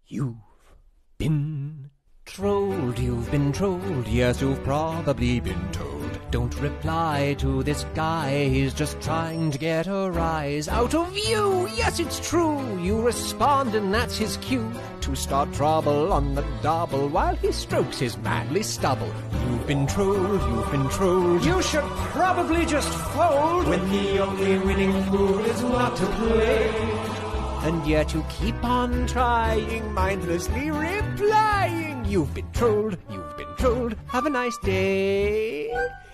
You've been trolled, you've been trolled, yes, you've probably been told. Don't reply to this guy, he's just trying to get a rise out of you. Yes, it's true, you respond and that's his cue to start trouble on the double while he strokes his manly stubble. You've been trolled, you've been trolled. You should probably just fold when the only winning move is not to play. And yet you keep on trying, mindlessly replying. You've been trolled, you've been trolled. Have a nice day.